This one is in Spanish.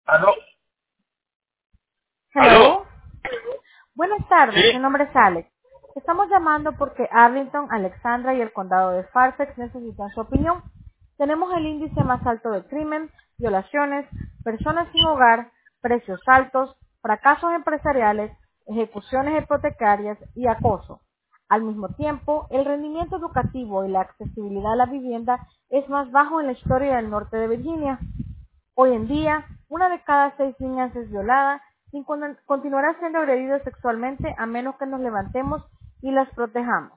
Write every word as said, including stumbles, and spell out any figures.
¿Aló? ¿Aló? Hello. Buenas tardes, mi Sí. nombre es Alex. Estamos llamando porque Arlington, Alexandra y el condado de Fairfax necesitan su opinión. Tenemos el índice más alto de crimen, violaciones, personas sin hogar, precios altos, fracasos empresariales, ejecuciones hipotecarias y acoso. Al mismo tiempo, el rendimiento educativo y la accesibilidad a la vivienda es más bajo en la historia del norte de Virginia. Hoy en día, una de cada seis niñas es violada y con- continuará siendo agredida sexualmente a menos que nos levantemos y las protejamos.